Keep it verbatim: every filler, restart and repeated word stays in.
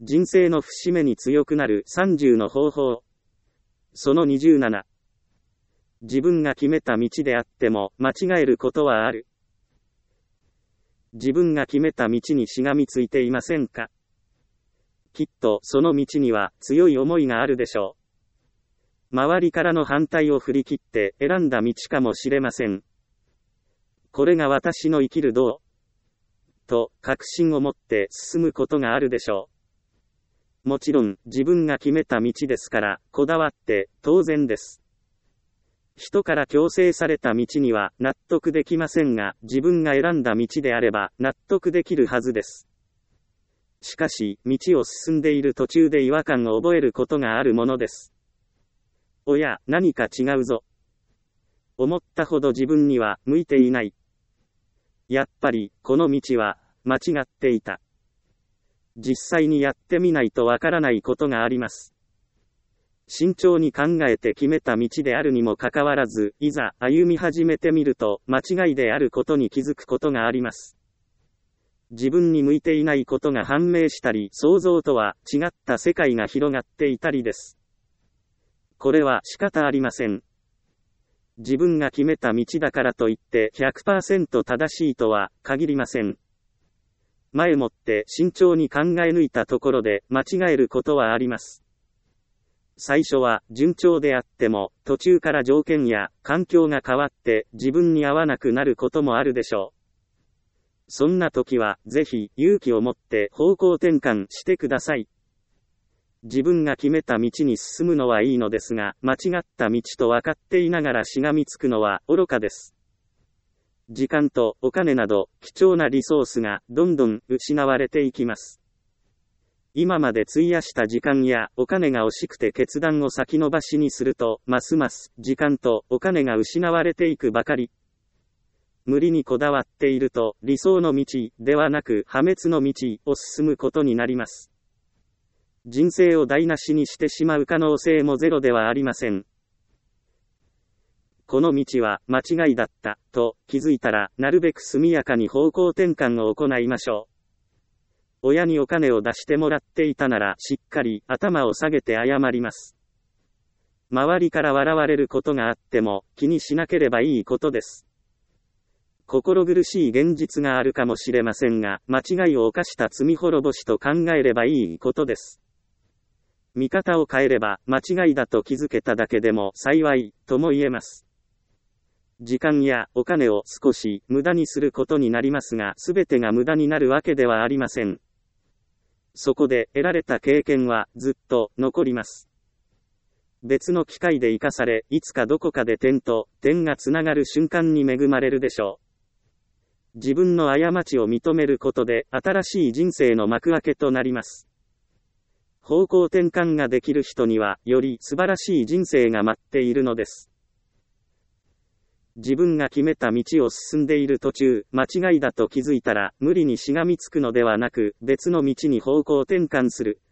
人生の節目に強くなるさんじゅうの方法。そのにじゅうなな。自分が決めた道であっても間違えることはある。自分が決めた道にしがみついていませんか？きっとその道には強い思いがあるでしょう。周りからの反対を振り切って選んだ道かもしれません。これが私の生きる道と確信を持って進むことがあるでしょう。もちろん自分が決めた道ですからこだわって当然です。人から強制された道には納得できませんが、自分が選んだ道であれば納得できるはずです。しかし、道を進んでいる途中で違和感を覚えることがあるものです。おや、何か違うぞ。思ったほど自分には向いていない。やっぱり、この道は間違っていた。実際にやってみないとわからないことがあります。慎重に考えて決めた道であるにもかかわらず、いざ歩み始めてみると、間違いであることに気づくことがあります。自分に向いていないことが判明したり、想像とは違った世界が広がっていたりです。これは仕方ありません。自分が決めた道だからといって ひゃくパーセント 正しいとは限りません。前もって慎重に考え抜いたところで間違えることはあります。最初は順調であっても、途中から条件や環境が変わって自分に合わなくなることもあるでしょう。そんな時は、ぜひ勇気を持って方向転換してください。自分が決めた道に進むのはいいのですが、間違った道と分かっていながらしがみつくのは愚かです。時間とお金など貴重なリソースがどんどん失われていきます。今まで費やした時間やお金が惜しくて決断を先延ばしにすると、ますます時間とお金が失われていくばかり。無理にこだわっていると、理想の道ではなく破滅の道を進むことになります。人生を台無しにしてしまう可能性もゼロではありません。この道は間違いだったと気づいたら、なるべく速やかに方向転換を行いましょう。親にお金を出してもらっていたなら、しっかり頭を下げて謝ります。周りから笑われることがあっても、気にしなければいいことです。心苦しい現実があるかもしれませんが、間違いを犯した罪滅ぼしと考えればいいことです。見方を変えれば、間違いだと気づけただけでも幸い、とも言えます。時間やお金を少し無駄にすることになりますが、すべてが無駄になるわけではありません。そこで得られた経験はずっと残ります。別の機会で生かされ、いつかどこかで点と点がつながる瞬間に恵まれるでしょう。自分の過ちを認めることで新しい人生の幕開けとなります。方向転換ができる人にはより素晴らしい人生が待っているのです。自分が決めた道を進んでいる途中、間違いだと気づいたら無理にしがみつくのではなく、別の道に方向転換する。